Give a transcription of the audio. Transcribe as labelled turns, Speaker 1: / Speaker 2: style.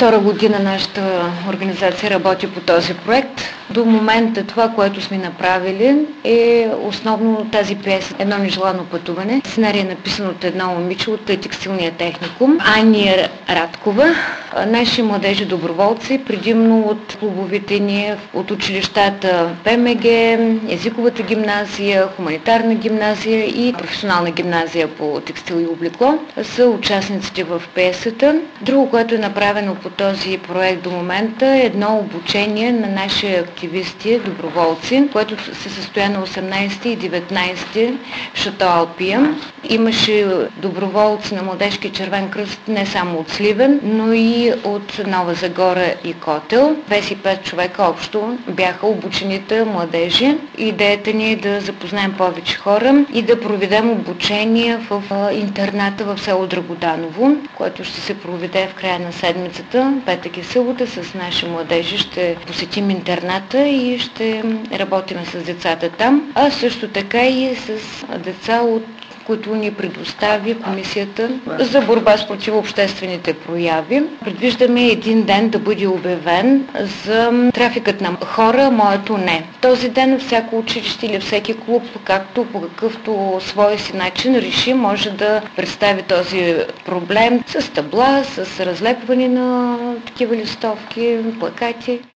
Speaker 1: Втора година нашата организация работи по този проект. До момента това, което сме направили, е основно тази пиеса "Едно нежелано пътуване". Сценарий е написан от едно момиче от текстилния техникум, Ания Радкова. Наши младежи доброволци, предимно от клубовите ни, от училищата ПМГ, езиковата гимназия, хуманитарна гимназия и професионална гимназия по текстил и облекло, са участниците в пиесата. Друго, което е направено по този проект до момента, е едно обучение на наши активисти, доброволци, което се състоя на 18 и 19 в Шато Алпия. Имаше доброволци на Младежки червен кръст не само от Сливен, но и от Нова Загора и Котел. 25 човека общо бяха обучените младежи. Идеята ни е да запознаем повече хора и да проведем обучение в интерната в село Драгоданово, което ще се проведе в края на седмицата, петък и събота. С наши младежи ще посетим интерната и ще работим с децата там, а също така и с деца, които ни предостави Комисията за борба с противообществените прояви. Предвиждаме един ден да бъде обявен за трафикът на хора, моето не. Този ден всяко училище или всеки клуб, както по какъвто свой си начин реши, може да представи този проблем с табла, с разлепване на такива листовки, плакати.